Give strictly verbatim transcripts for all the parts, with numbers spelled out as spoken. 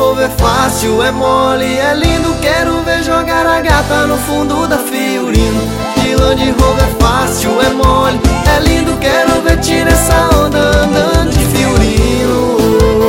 Rover é fácil, é mole, é lindo. Quero ver jogar a gata no fundo da Fiorino. De Land Rover é fácil, é mole, é lindo. Quero ver tirar essa onda andando de Fiorino.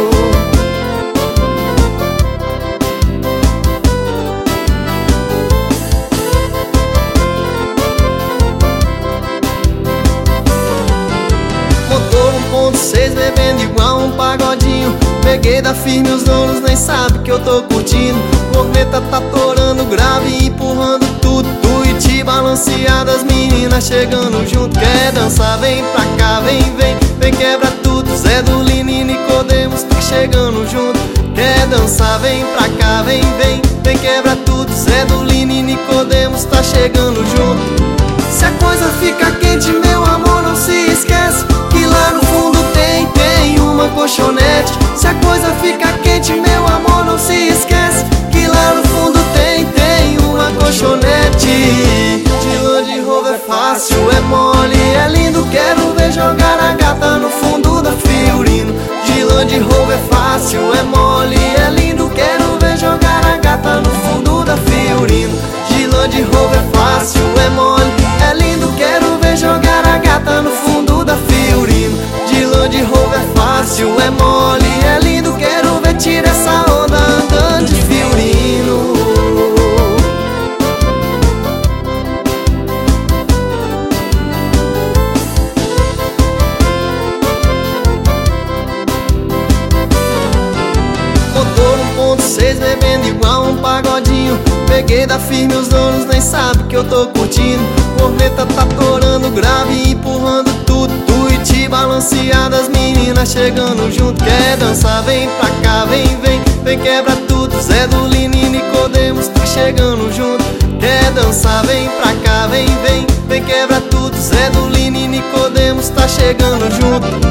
Motor um ponto seis bebendo igual um pagodinho. Peguei da firme, os donos nem sabem que eu tô curtindo. Corneta tá torando grave, empurrando tudo. Tuiuti balanceada, as meninas chegando junto. Quer dançar, vem pra cá, vem, vem, vem quebra tudo. Zé do Lino e Nicodemos tá chegando junto. Quer dançar, vem pra cá, vem, vem, vem quebra tudo. Zé do Lino e Nicodemos tá chegando junto. Se a coisa fica quente, meu amor, não se esquece que lá no fundo tem, tem uma colchonete. Se a coisa fica quente, meu amor, não se esquece que lá no fundo tem, tem uma colchonete. De Land Rover é fácil, é mole, é lindo. Quero ver jogar a gata no fundo da Fiorino. De Land Rover é fácil, é mole, é lindo. Quero ver jogar a gata no fundo da Fiorino. De Land Rover é fácil, é mole, é lindo. Quero ver jogar a gata no fundo da Fiorino. De Land Rover é fácil, é mole, é lindo. Quero ver tirar essa onda andando de Fiorino. Motor um ponto seis bebendo igual um pagodinho. Peguei da firme, os donos nem sabem que eu tô curtindo. Corneta tá torando grave, empurrando tudo. Tuiuti balanceada, as meninas chegando junto. Quer dançar, vem pra cá, vem, vem, vem quebra tudo. Zé do Lino e Nicodemos tá chegando junto. Quer dançar, vem pra cá, vem, vem, vem quebra tudo. Zé do Lino e Nicodemos tá chegando junto.